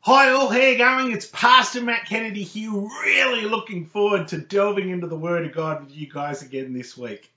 Hi all, how you going? It's Pastor Matt Kennedy here, really looking forward to delving into the Word of God with you guys again this week.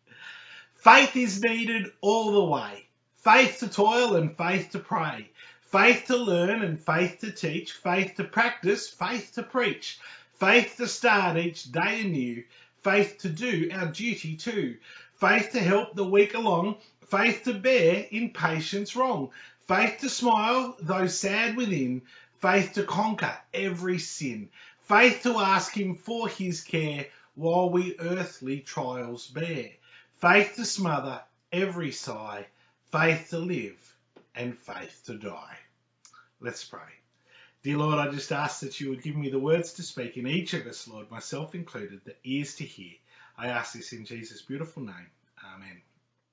Faith is needed all the way. Faith to toil and faith to pray. Faith to learn and faith to teach. Faith to practice, faith to preach. Faith to start each day anew. Faith to do our duty too. Faith to help the weak along. Faith to bear in patience wrong. Faith to smile though sad within. Faith to conquer every sin. Faith to ask him for his care while we earthly trials bear. Faith to smother every sigh. Faith to live and faith to die. Let's pray. Dear Lord, I just ask that you would give me the words to speak in each of us, Lord, myself included, the ears to hear. I ask this in Jesus' beautiful name. Amen.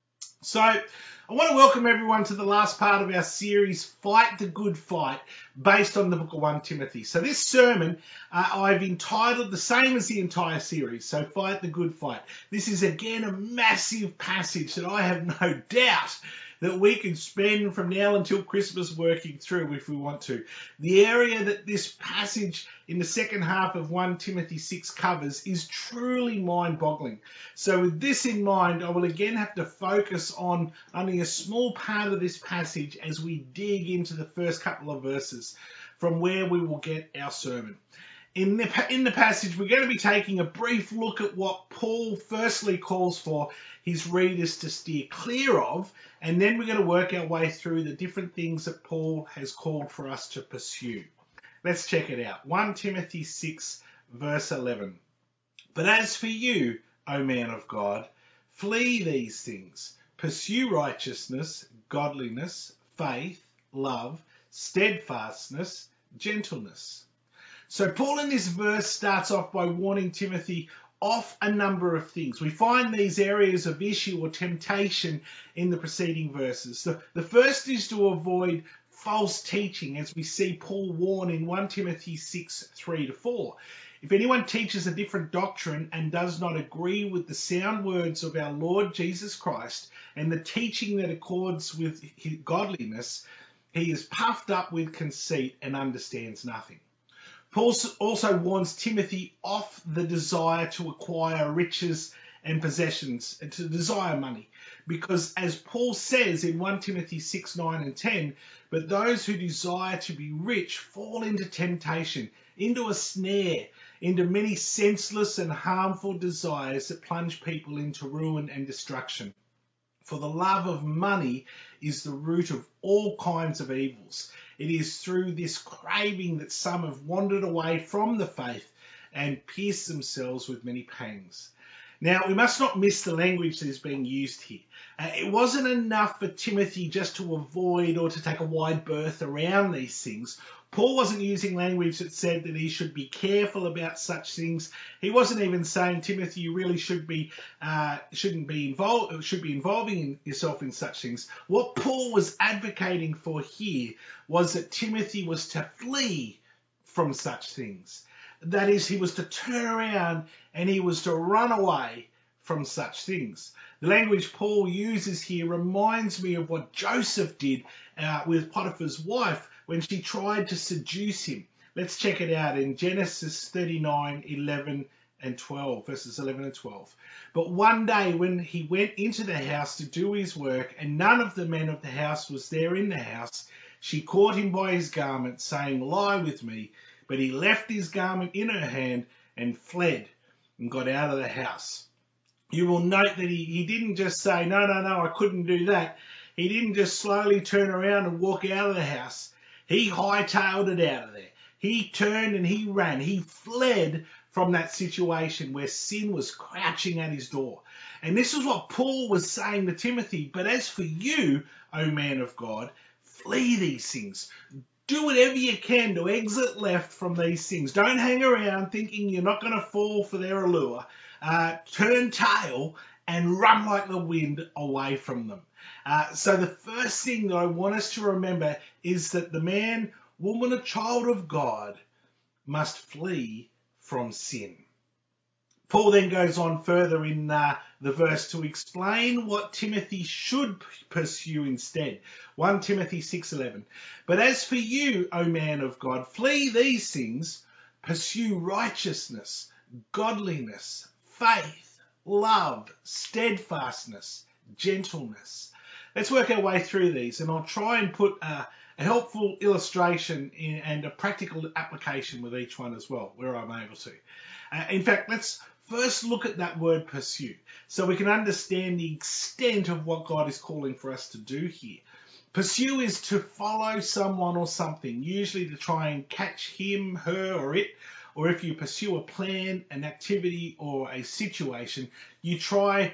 So, I want to welcome everyone to the last part of our series, Fight the Good Fight, based on the book of 1 Timothy. So this sermon, I've entitled the same as the entire series, so Fight the Good Fight. This is again a massive passage that I have no doubt that we can spend from now until Christmas working through if we want to. The area that this passage in the second half of 1 Timothy 6 covers is truly mind-boggling. So with this in mind, I will again have to focus on only a small part of this passage as we dig into the first couple of verses from where we will get our sermon. In the passage, we're going to be taking a brief look at what Paul firstly calls for his readers to steer clear of, and then we're going to work our way through the different things that Paul has called for us to pursue. Let's check it out. 1 Timothy 6, verse 11. But as for you, O man of God, flee these things. Pursue righteousness, godliness, faith, love, steadfastness, gentleness. So Paul in this verse starts off by warning Timothy off a number of things. We find these areas of issue or temptation in the preceding verses. The first is to avoid false teaching, as we see Paul warn in 1 Timothy 6, 3-4. If anyone teaches a different doctrine and does not agree with the sound words of our Lord Jesus Christ and the teaching that accords with his godliness, he is puffed up with conceit and understands nothing. Paul also warns Timothy off the desire to acquire riches and possessions, and to desire money. Because as Paul says in 1 Timothy 6, 9 and 10, but those who desire to be rich fall into temptation, into a snare, into many senseless and harmful desires that plunge people into ruin and destruction. For the love of money is the root of all kinds of evils. It is through this craving that some have wandered away from the faith and pierced themselves with many pangs. Now, we must not miss the language that is being used here. It wasn't enough for Timothy just to avoid or to take a wide berth around these things. Paul wasn't using language that said that he should be careful about such things. He wasn't even saying, Timothy, you really should be involving yourself in such things. What Paul was advocating for here was that Timothy was to flee from such things. That is, he was to turn around and he was to run away from such things. The language Paul uses here reminds me of what Joseph did with Potiphar's wife when she tried to seduce him. Let's check it out in Genesis 39, 11 and 12, verses 11 and 12. But one day when he went into the house to do his work and none of the men of the house was there in the house, she caught him by his garment, saying, lie with me. But he left his garment in her hand and fled and got out of the house. You will note that he didn't just say, no, I couldn't do that. He didn't just slowly turn around and walk out of the house. He hightailed it out of there. He turned and he ran. He fled from that situation where sin was crouching at his door. And this is what Paul was saying to Timothy. But as for you, O man of God, flee these things. Do whatever you can to exit left from these things. Don't hang around thinking you're not going to fall for their allure. Turn tail and run like the wind away from them. So the first thing that I want us to remember is that the man, woman, or child of God must flee from sin. Paul then goes on further in the verse to explain what Timothy should pursue instead. 1 Timothy 6:11. But as for you, O man of God, flee these things, pursue righteousness, godliness, faith, love, steadfastness, gentleness. Let's work our way through these, and I'll try and put a helpful illustration and a practical application with each one as well, where I'm able to. In fact, let's first look at that word pursue, so we can understand the extent of what God is calling for us to do here. Pursue is to follow someone or something, usually to try and catch him, her, or it. Or if you pursue a plan, an activity, or a situation, you try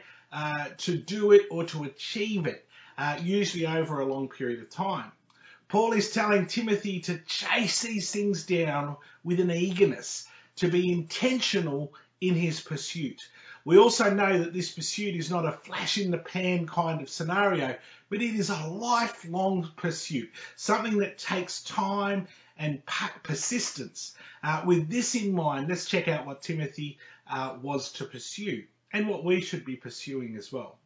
to do it or to achieve it, usually over a long period of time. Paul is telling Timothy to chase these things down with an eagerness, to be intentional in his pursuit. We also know that this pursuit is not a flash in the pan kind of scenario, but it is a lifelong pursuit, something that takes time and persistence. With this in mind, let's check out what Timothy was to pursue and what we should be pursuing as well.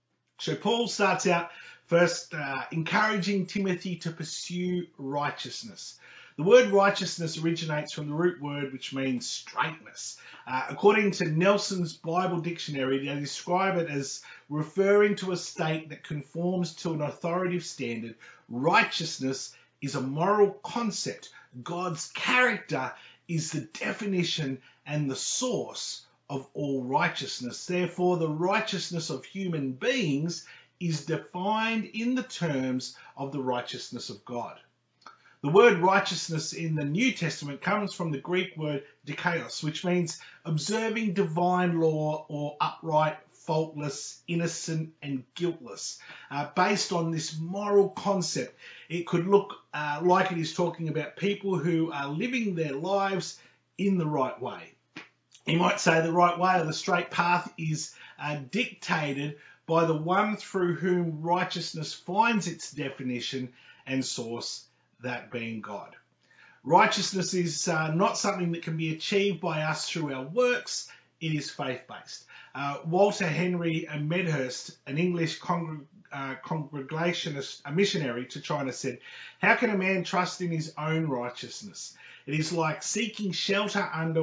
So Paul starts out first encouraging Timothy to pursue righteousness. The word righteousness originates from the root word which means straightness. According to Nelson's Bible Dictionary, they describe it as referring to a state that conforms to an authoritative standard. Righteousness is a moral concept. God's character is the definition and the source of all righteousness. Therefore, the righteousness of human beings is defined in the terms of the righteousness of God. The word righteousness in the New Testament comes from the Greek word dikaios, which means observing divine law or upright, faultless, innocent, and guiltless. Based on this moral concept, it could look like it is talking about people who are living their lives in the right way. You might say the right way or the straight path is dictated by the one through whom righteousness finds its definition and source, that being God. Righteousness is not something that can be achieved by us through our works. It is faith-based. Walter Henry Medhurst, an English congregationist, a missionary to China, said, "How can a man trust in his own righteousness? It is like seeking shelter under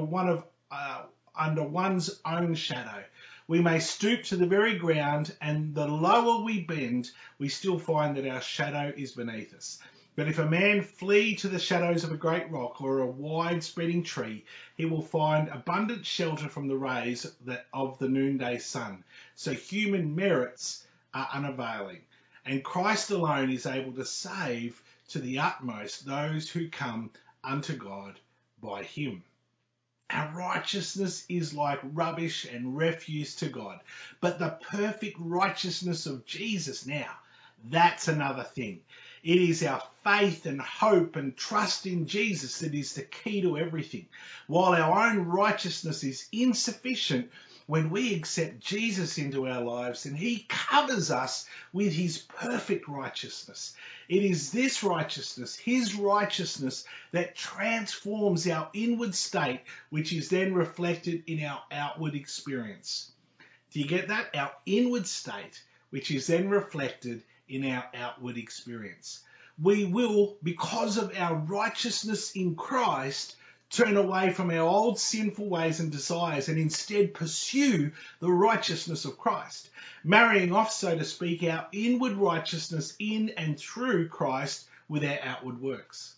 one's own shadow. We may stoop to the very ground, and the lower we bend, we still find that our shadow is beneath us. But if a man flee to the shadows of a great rock or a wide spreading tree, he will find abundant shelter from the rays of the noonday sun. So human merits are unavailing, and Christ alone is able to save to the utmost those who come unto God by him." Our righteousness is like rubbish and refuse to God, but the perfect righteousness of Jesus, now, that's another thing. It is our faith and hope and trust in Jesus that is the key to everything. While our own righteousness is insufficient, when we accept Jesus into our lives, then he covers us with his perfect righteousness. It is this righteousness, his righteousness, that transforms our inward state, which is then reflected in our outward experience. Do you get that? Our inward state, which is then reflected in our outward experience. We will, because of our righteousness in Christ, turn away from our old sinful ways and desires and instead pursue the righteousness of Christ, marrying off, so to speak, our inward righteousness in and through Christ with our outward works.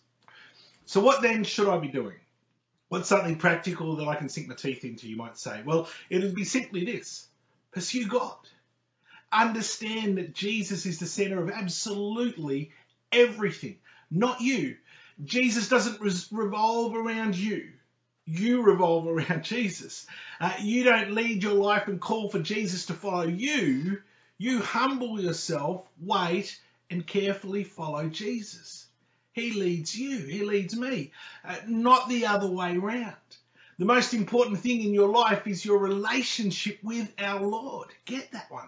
So what then should I be doing? What's something practical that I can sink my teeth into, you might say? Well, it would be simply this: pursue God. Understand that Jesus is the center of absolutely everything, not you. Jesus doesn't revolve around you. You revolve around Jesus. You don't lead your life and call for Jesus to follow you. You humble yourself, wait, and carefully follow Jesus. He leads you. He leads me, not the other way around. The most important thing in your life is your relationship with our Lord. Get that one.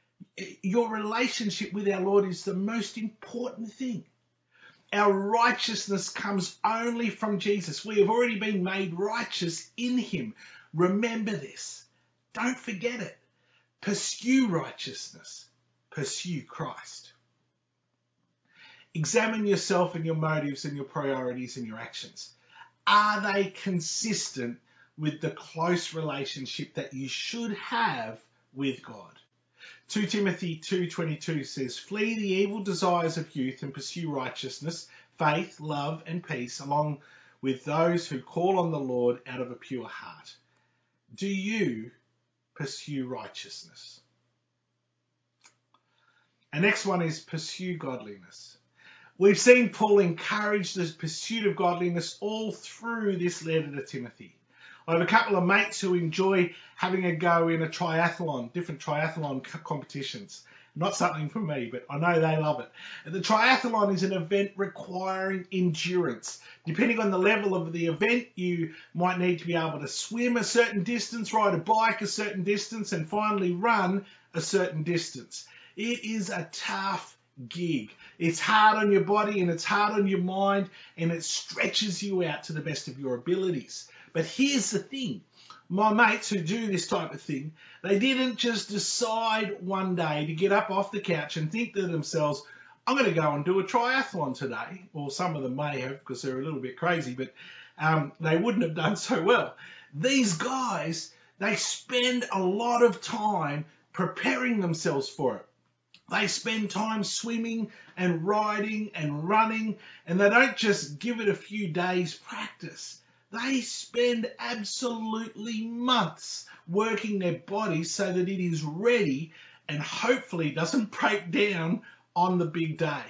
Your relationship with our Lord is the most important thing. Our righteousness comes only from Jesus. We have already been made righteous in him. Remember this. Don't forget it. Pursue righteousness. Pursue Christ. Examine yourself and your motives and your priorities and your actions. Are they consistent with the close relationship that you should have with God? 2 Timothy 2:22 says, "Flee the evil desires of youth and pursue righteousness, faith, love, and peace, along with those who call on the Lord out of a pure heart." Do you pursue righteousness? And next one is pursue godliness. We've seen Paul encourage the pursuit of godliness all through this letter to Timothy. I have a couple of mates who enjoy having a go in a triathlon, different triathlon competitions. Not something for me, but I know they love it. And the triathlon is an event requiring endurance. Depending on the level of the event, you might need to be able to swim a certain distance, ride a bike a certain distance, and finally run a certain distance. It is a tough gig. It's hard on your body and it's hard on your mind, and it stretches you out to the best of your abilities. But here's the thing. My mates who do this type of thing, they didn't just decide one day to get up off the couch and think to themselves, I'm going to go and do a triathlon today. Well, some of them may have because they're a little bit crazy, but they wouldn't have done so well. These guys, they spend a lot of time preparing themselves for it. They spend time swimming and riding and running, and they don't just give it a few days practice. They spend absolutely months working their body so that it is ready and hopefully doesn't break down on the big day.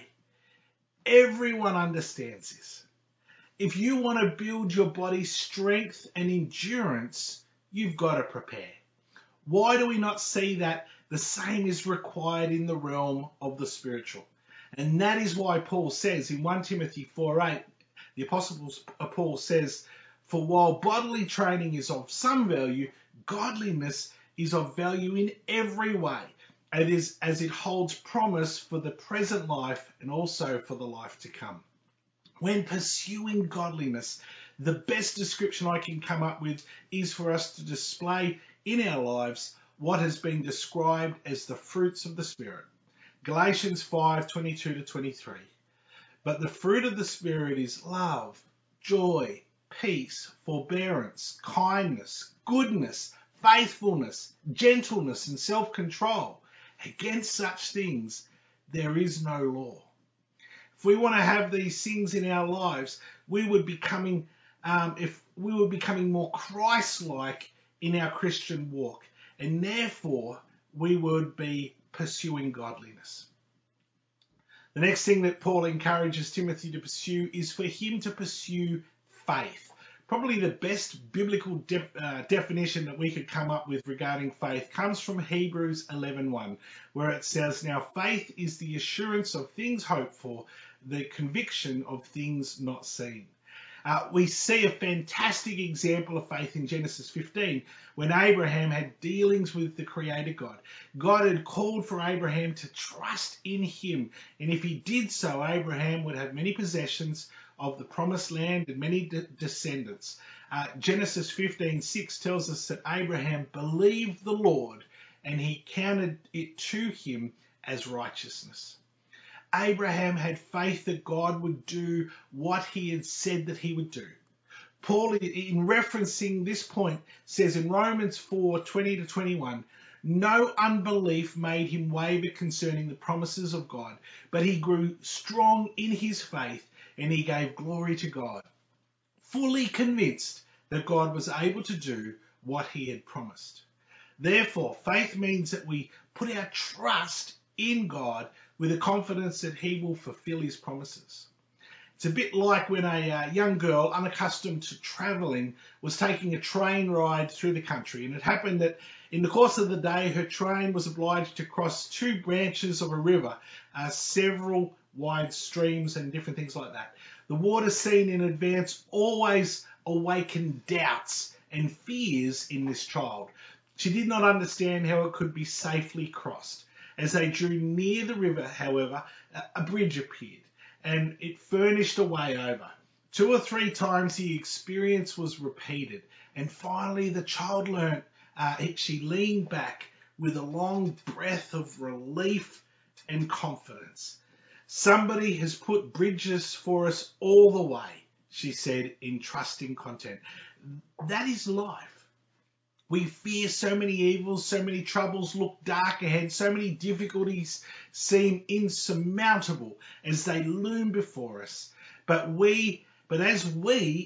Everyone understands this. If you want to build your body's strength and endurance, you've got to prepare. Why do we not see that the same is required in the realm of the spiritual? And that is why Paul says in 1 Timothy 4:8, the Apostle Paul says, "For while bodily training is of some value, godliness is of value in every way. It is as it holds promise for the present life and also for the life to come." When pursuing godliness, the best description I can come up with is for us to display in our lives what has been described as the fruits of the Spirit. Galatians 5:22-23. But the fruit of the Spirit is love, joy, peace, forbearance, kindness, goodness, faithfulness, gentleness, and self-control. Against such things there is no law. If we want to have these things in our lives, we would be becoming more Christ-like in our Christian walk, and therefore we would be pursuing godliness. The next thing that Paul encourages Timothy to pursue is for him to pursue faith. Probably the best biblical definition that we could come up with regarding faith comes from Hebrews 11:1, where it says, "Now faith is the assurance of things hoped for, the conviction of things not seen." We see a fantastic example of faith in Genesis 15 when Abraham had dealings with the Creator God. God had called for Abraham to trust in him, and if he did so, Abraham would have many possessions of the promised land and many descendants. Genesis 15:6 tells us that Abraham believed the Lord and he counted it to him as righteousness. Abraham had faith that God would do what he had said that he would do. Paul, in referencing this point, says in Romans 4:20-21, "No unbelief made him waver concerning the promises of God, but he grew strong in his faith and he gave glory to God, fully convinced that God was able to do what he had promised." Therefore, faith means that we put our trust in God with the confidence that he will fulfill his promises. It's a bit like when a young girl, unaccustomed to travelling, was taking a train ride through the country, and it happened that in the course of the day her train was obliged to cross two branches of a river, several wide streams and different things like that. The water seen in advance always awakened doubts and fears in this child. She did not understand how it could be safely crossed. As they drew near the river, however, a bridge appeared, and it furnished a way over. 2 or 3 times the experience was repeated, and finally the child learnt. She leaned back with a long breath of relief and confidence. Somebody has put bridges for us all the way, she said in trusting content. That is life. We fear so many evils, so many troubles look dark ahead, so many difficulties seem insurmountable as they loom before us. But as we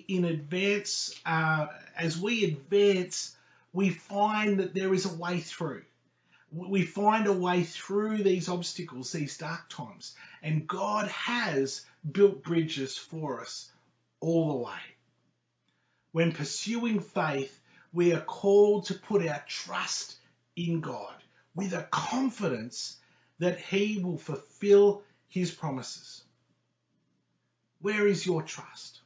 advance, we find that there is a way through. We find a way through these obstacles, these dark times, and God has built bridges for us all the way. When pursuing faith, we are called to put our trust in God with a confidence that He will fulfill His promises. Where is your trust?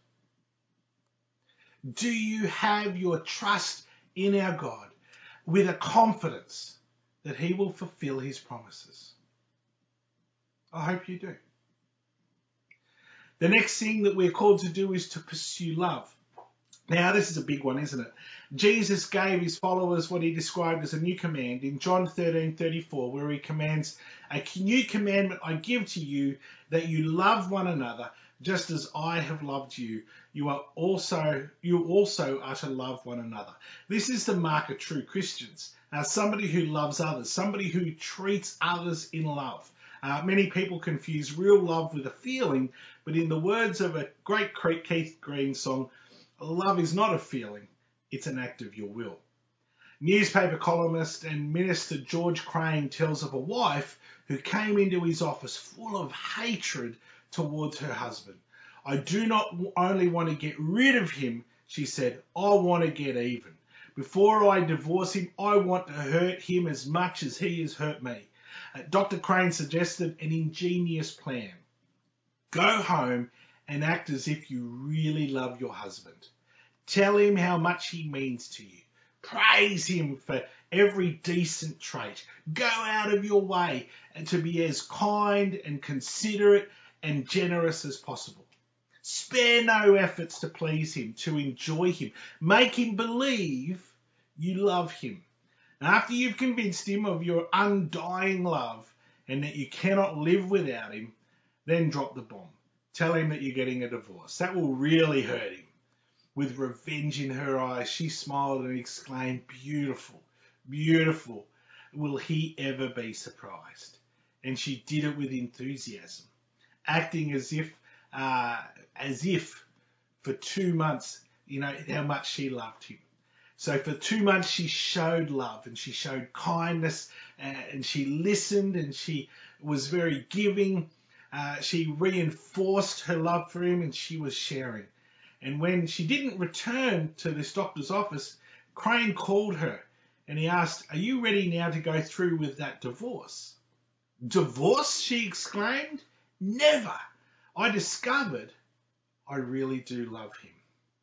Do you have your trust in our God with a confidence that He will fulfill His promises? I hope you do. The next thing that we're called to do is to pursue love. Now, this is a big one, isn't it? Jesus gave His followers what He described as a new command in John 13:34, where He commands, "A new commandment I give to you, that you love one another, just as I have loved you. You also are to love one another." This is the mark of true Christians. Somebody who loves others, somebody who treats others in love. Many people confuse real love with a feeling, but in the words of a great Keith Green song, love is not a feeling, it's an act of your will. Newspaper columnist and minister George Crane tells of a wife who came into his office full of hatred towards her husband. "I do not only want to get rid of him," she said, "I want to get even. Before I divorce him, I want to hurt him as much as he has hurt me." Dr. Crane suggested an ingenious plan. Go home and act as if you really love your husband. Tell him how much he means to you. Praise him for every decent trait. Go out of your way and to be as kind and considerate and generous as possible. Spare no efforts to please him, to enjoy him. Make him believe you love him. After you've convinced him of your undying love and that you cannot live without him, then drop the bomb. Tell him that you're getting a divorce. That will really hurt him. With revenge in her eyes, she smiled and exclaimed, "Beautiful, beautiful. Will he ever be surprised?" And she did it with enthusiasm, acting as if for 2 months, how much she loved him. So for 2 months she showed love and she showed kindness and she listened and she was very giving. She reinforced her love for him and she was sharing. And when she didn't return to this doctor's office, Crane called her and he asked, "Are you ready now to go through with that divorce?" "Divorce?" she exclaimed. "Never. I discovered I really do love him."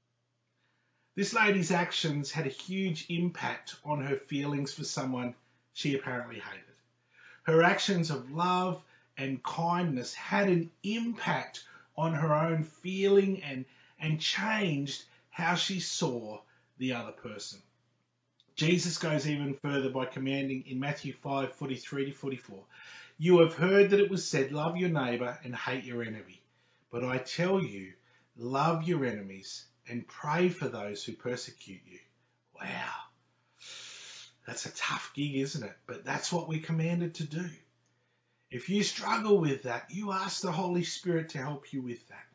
This lady's actions had a huge impact on her feelings for someone she apparently hated. Her actions of love and kindness had an impact on her own feeling and changed how she saw the other person. Jesus goes even further by commanding in Matthew 5:43-44, "You have heard that it was said, 'Love your neighbour and hate your enemy.' But I tell you, love your enemies and pray for those who persecute you." Wow. That's a tough gig, isn't it? But that's what we're commanded to do. If you struggle with that, you ask the Holy Spirit to help you with that.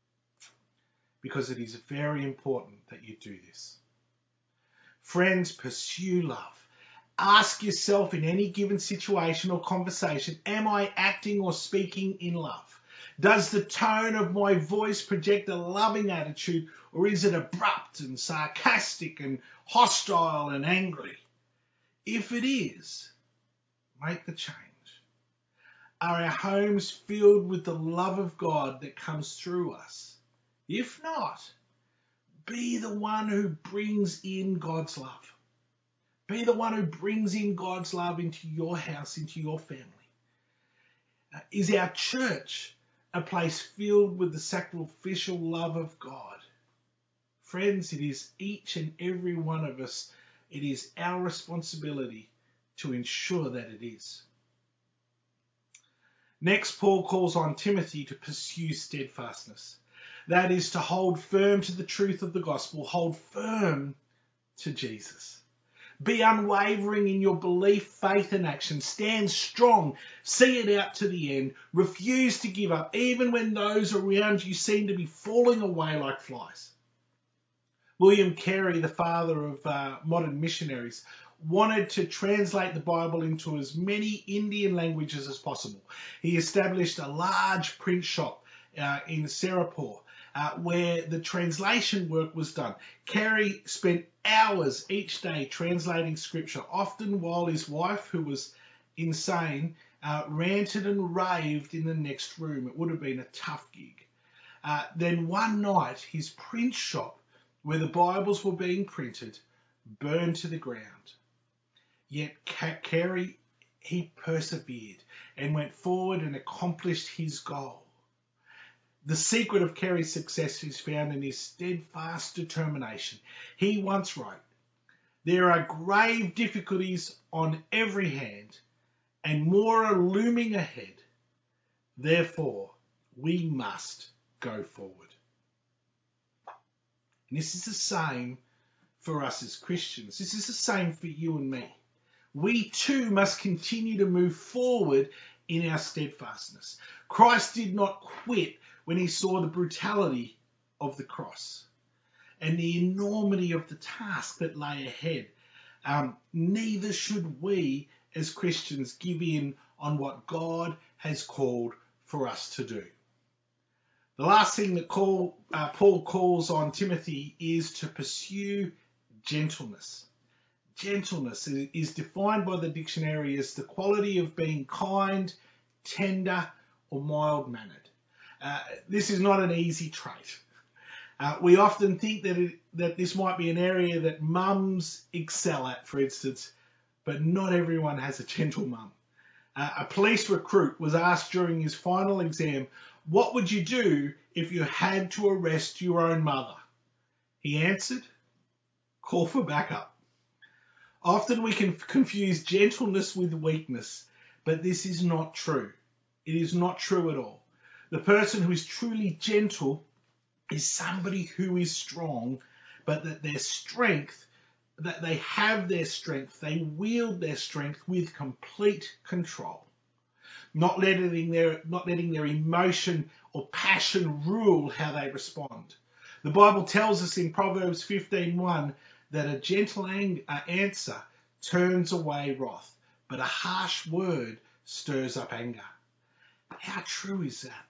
Because it is very important that you do this. Friends, pursue love. Ask yourself in any given situation or conversation, am I acting or speaking in love? Does the tone of my voice project a loving attitude, or is it abrupt and sarcastic and hostile and angry? If it is, make the change. Are our homes filled with the love of God that comes through us? If not, be the one who brings in God's love. Be the one who brings in God's love into your house, into your family. Is our church a place filled with the sacrificial love of God? Friends, it is each and every one of us, it is our responsibility to ensure that it is. Next, Paul calls on Timothy to pursue steadfastness. That is to hold firm to the truth of the gospel, hold firm to Jesus. Be unwavering in your belief, faith, and action. Stand strong. See it out to the end. Refuse to give up, even when those around you seem to be falling away like flies. William Carey, the father of modern missionaries, wanted to translate the Bible into as many Indian languages as possible. He established a large print shop in Serapur where the translation work was done. Carey spent hours each day translating scripture, often while his wife, who was insane, ranted and raved in the next room. It would have been a tough gig. Then one night, his print shop, where the Bibles were being printed, burned to the ground. Yet Carey, he persevered and went forward and accomplished his goal. The secret of Carey's success is found in his steadfast determination. He once wrote, "There are grave difficulties on every hand, and more are looming ahead. Therefore, we must go forward." And this is the same for us as Christians. This is the same for you and me. We too must continue to move forward in our steadfastness. Christ did not quit when he saw the brutality of the cross and the enormity of the task that lay ahead. Neither should we as Christians give in on what God has called for us to do. The last thing that Paul calls on Timothy is to pursue gentleness. Gentleness is defined by the dictionary as the quality of being kind, tender, or mild-mannered. This is not an easy trait. We often think that this might be an area that mums excel at, for instance, but not everyone has a gentle mum. A police recruit was asked during his final exam, "What would you do if you had to arrest your own mother?" He answered, "Call for backup." Often we can confuse gentleness with weakness, but this is not true. It is not true at all. The person who is truly gentle is somebody who is strong, but that their strength, that they have their strength, they wield their strength with complete control, not letting their emotion or passion rule how they respond. The Bible tells us in Proverbs 15:1 that a gentle answer turns away wrath, but a harsh word stirs up anger. How true is that?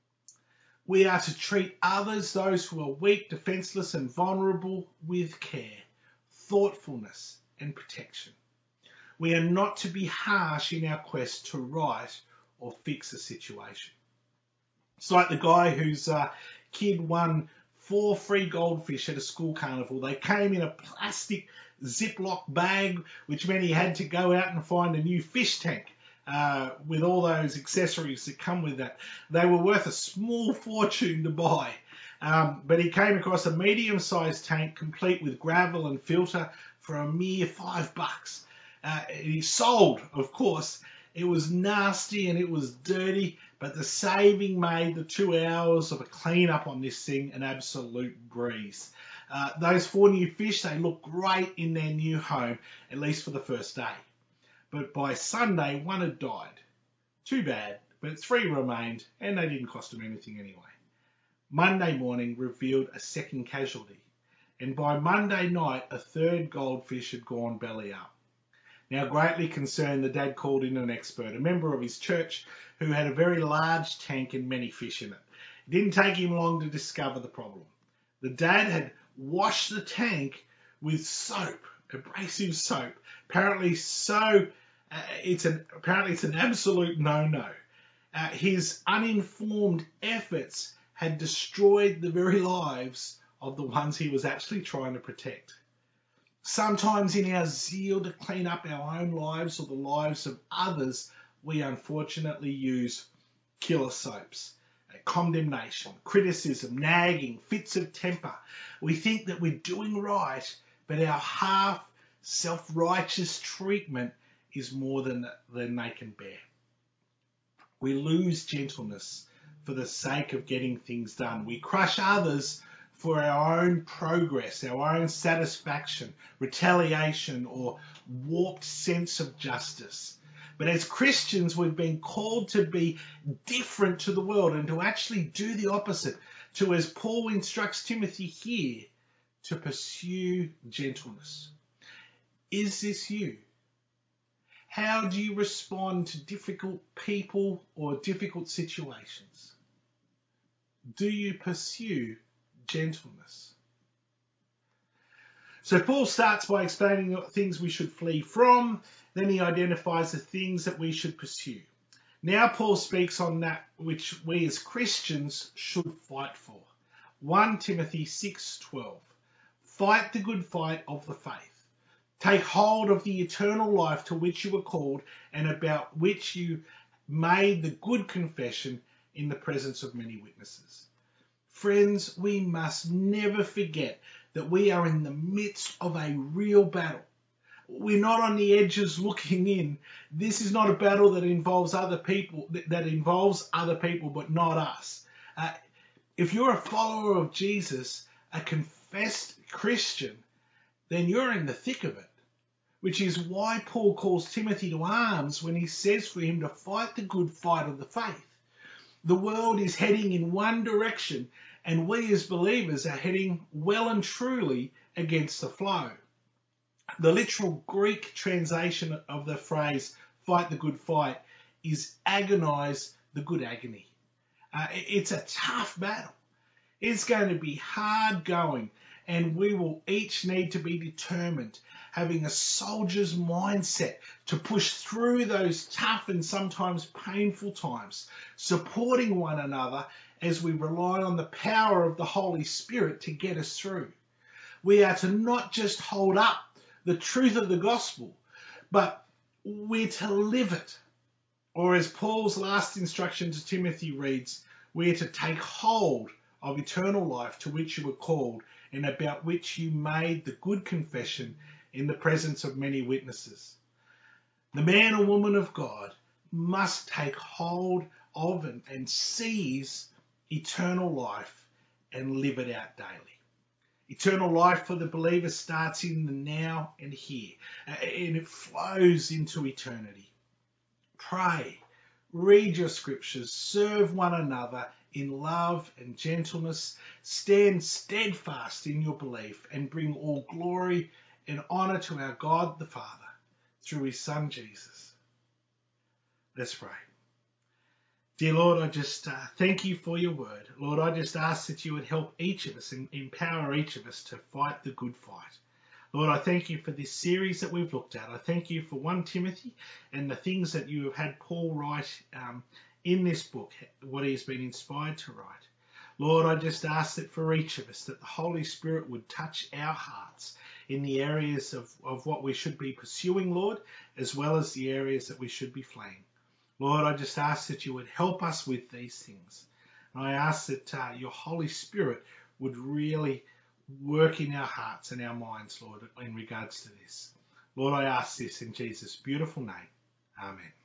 We are to treat others, those who are weak, defenseless, and vulnerable, with care, thoughtfulness, and protection. We are not to be harsh in our quest to right or fix a situation. It's like the guy whose kid won 4 free goldfish at a school carnival. They came in a plastic Ziploc bag, which meant he had to go out and find a new fish tank with all those accessories that come with that. They were worth a small fortune to buy. But he came across a medium-sized tank complete with gravel and filter for a mere $5. He sold, of course. It was nasty and it was dirty, but the saving made the 2 hours of a clean up on this thing an absolute breeze. Those 4 new fish, they look great in their new home, at least for the first day. But by Sunday, 1 had died. Too bad, but 3 remained, and they didn't cost him anything anyway. Monday morning revealed a second casualty, and by Monday night, a 3rd goldfish had gone belly up. Now, greatly concerned, the dad called in an expert, a member of his church, who had a very large tank and many fish in it. It didn't take him long to discover the problem. The dad had washed the tank with soap, abrasive soap. Apparently it's an absolute no-no. His uninformed efforts had destroyed the very lives of the ones he was actually trying to protect. Sometimes in our zeal to clean up our own lives or the lives of others, we unfortunately use killer soaps. Condemnation, criticism, nagging, fits of temper. We think that we're doing right, but our half self-righteous treatment is more than they can bear. We lose gentleness for the sake of getting things done. We crush others for our own progress, our own satisfaction, retaliation, or warped sense of justice. But as Christians, we've been called to be different to the world and to actually do the opposite, to, as Paul instructs Timothy here, to pursue gentleness. Is this you? How do you respond to difficult people or difficult situations? Do you pursue gentleness? So Paul starts by explaining things we should flee from. Then he identifies the things that we should pursue. Now Paul speaks on that which we as Christians should fight for. 1 Timothy 6:12. Fight the good fight of the faith. Take hold of the eternal life to which you were called and about which you made the good confession in the presence of many witnesses. Friends, we must never forget that we are in the midst of a real battle. We're not on the edges looking in. This is not a battle that involves other people, but not us. If you're a follower of Jesus, a confessed Christian, then you're in the thick of it, which is why Paul calls Timothy to arms when he says for him to fight the good fight of the faith. The world is heading in one direction, and we as believers are heading well and truly against the flow. The literal Greek translation of the phrase fight the good fight is agonize the good agony. It's a tough battle. It's going to be hard going, and we will each need to be determined, having a soldier's mindset to push through those tough and sometimes painful times, supporting one another as we rely on the power of the Holy Spirit to get us through. We are to not just hold up the truth of the gospel, but we're to live it. Or as Paul's last instruction to Timothy reads, we're to take hold of eternal life to which you were called and about which you made the good confession in the presence of many witnesses. The man or woman of God must take hold of and seize eternal life and live it out daily. Eternal life for the believer starts in the now and here, and it flows into eternity. Pray, read your scriptures, serve one another in love and gentleness, stand steadfast in your belief, and bring all glory and honor to our God the Father through his Son Jesus. Let's pray. Dear Lord, I just thank you for your word. Lord, I just ask that you would help each of us and empower each of us to fight the good fight. Lord, I thank you for this series that we've looked at. I thank you for 1 Timothy and the things that you have had Paul write in this book, what he has been inspired to write. Lord, I just ask that for each of us, that the Holy Spirit would touch our hearts in the areas of what we should be pursuing, Lord, as well as the areas that we should be fleeing. Lord, I just ask that you would help us with these things. And I ask that your Holy Spirit would really work in our hearts and our minds, Lord, in regards to this. Lord, I ask this in Jesus' beautiful name. Amen.